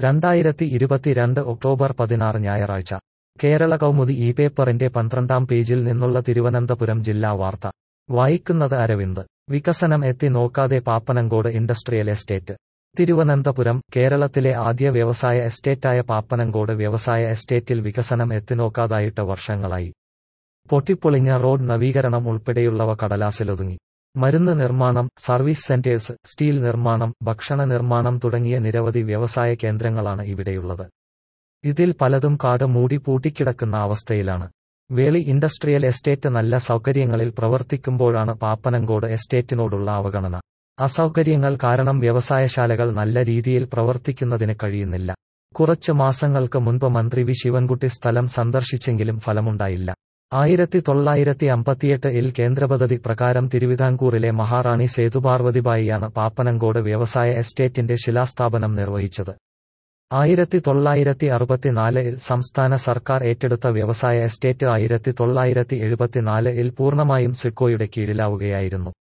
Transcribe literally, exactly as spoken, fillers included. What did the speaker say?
രണ്ടായിരത്തി ഇരുപത്തിരണ്ട് ഒക്ടോബർ പതിനാറ് ഞായറാഴ്ച കേരള കൗമുദി ഈ പേപ്പറിന്റെ പന്ത്രണ്ടാം പേജിൽ നിന്നുള്ള തിരുവനന്തപുരം ജില്ലാ വാർത്ത വായിക്കുന്നത് അരവിന്ദ്. വികസനം എത്തി നോക്കാതെ പാപ്പനംകോട് ഇൻഡസ്ട്രിയൽ എസ്റ്റേറ്റ്. തിരുവനന്തപുരം. കേരളത്തിലെ ആദ്യ വ്യവസായ എസ്റ്റേറ്റായ പാപ്പനംകോട് വ്യവസായ എസ്റ്റേറ്റിൽ വികസനം എത്തിനോക്കാതായിട്ട് വർഷങ്ങളായി. പൊട്ടിപ്പൊളിഞ്ഞ റോഡ് നവീകരണം ഉൾപ്പെടെയുള്ളവ കടലാസിലൊതുങ്ങി. മരുന്ന് നിർമ്മാണം, സർവീസ് സെന്റേഴ്സ്, സ്റ്റീൽ നിർമ്മാണം, ഭക്ഷണ നിർമ്മാണം തുടങ്ങിയ നിരവധി വ്യവസായ കേന്ദ്രങ്ങളാണ് ഇവിടെയുള്ളത്. ഇതിൽ പലതും കാട് മൂടി പൂട്ടിക്കിടക്കുന്ന അവസ്ഥയിലാണ്. വേളി ഇൻഡസ്ട്രിയൽ എസ്റ്റേറ്റ് നല്ല സൗകര്യങ്ങളിൽ പ്രവർത്തിക്കുമ്പോഴാണ് പാപ്പനംകോട് എസ്റ്റേറ്റിനോടുള്ള അവഗണന. അസൗകര്യങ്ങൾ കാരണം വ്യവസായശാലകൾ നല്ല രീതിയിൽ പ്രവർത്തിക്കുന്നതിന് കഴിയുന്നില്ല. കുറച്ച് മാസങ്ങൾക്ക് മുൻപ് മന്ത്രി വി ശിവൻകുട്ടി സ്ഥലം സന്ദർശിച്ചെങ്കിലും ഫലമുണ്ടായില്ല. ആയിരത്തി തൊള്ളായിരത്തി അമ്പത്തിയെട്ട് ഇൽ കേന്ദ്രപദ്ധതി പ്രകാരം തിരുവിതാംകൂറിലെ മഹാറാണി സേതുപാർവതിബായിയാണ് പാപ്പനംകോട് വ്യവസായ എസ്റ്റേറ്റിന്റെ ശിലാസ്ഥാപനം നിർവഹിച്ചത്. ആയിരത്തി തൊള്ളായിരത്തി അറുപത്തിനാല് ഇൽ സംസ്ഥാന സർക്കാർ ഏറ്റെടുത്ത വ്യവസായ എസ്റ്റേറ്റ് ആയിരത്തി തൊള്ളായിരത്തി എഴുപത്തിനാല് ഇൽ പൂർണ്ണമായും സിഡ്കോയുടെ കീഴിലാവുകയായിരുന്നു.